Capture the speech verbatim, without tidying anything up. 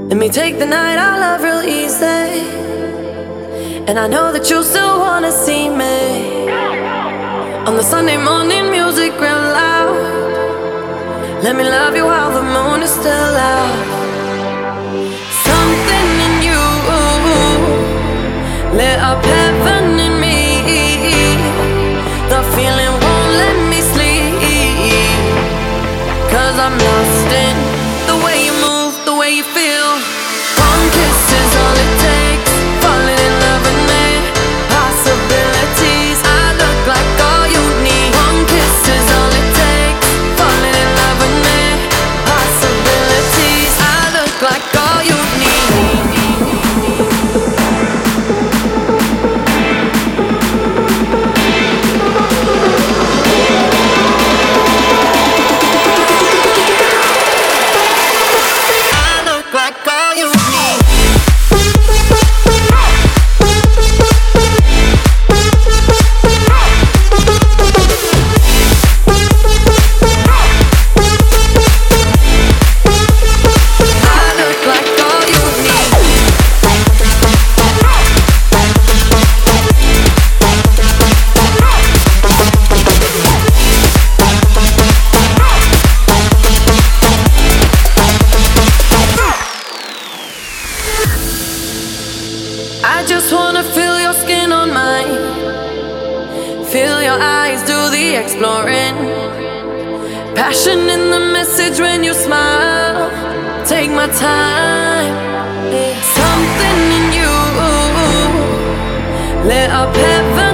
Let me take the night I love real easy. And I know that you still wanna see me on the Sunday morning music real loud. Let me love you while the moon is still out. Something in you lit up heaven in me. The feeling won't let me sleep, 'cause I'm lost in the way you move, the way you feel. One kiss is all it takes, falling in love with me. Possibilities, I look like all you need. One kiss is all it takes, falling in love with me. Possibilities, I look like all you need. I just wanna feel your skin on mine, feel your eyes do the exploring. Passion in the message when you smile. Take my time. Something in you lit up heaven.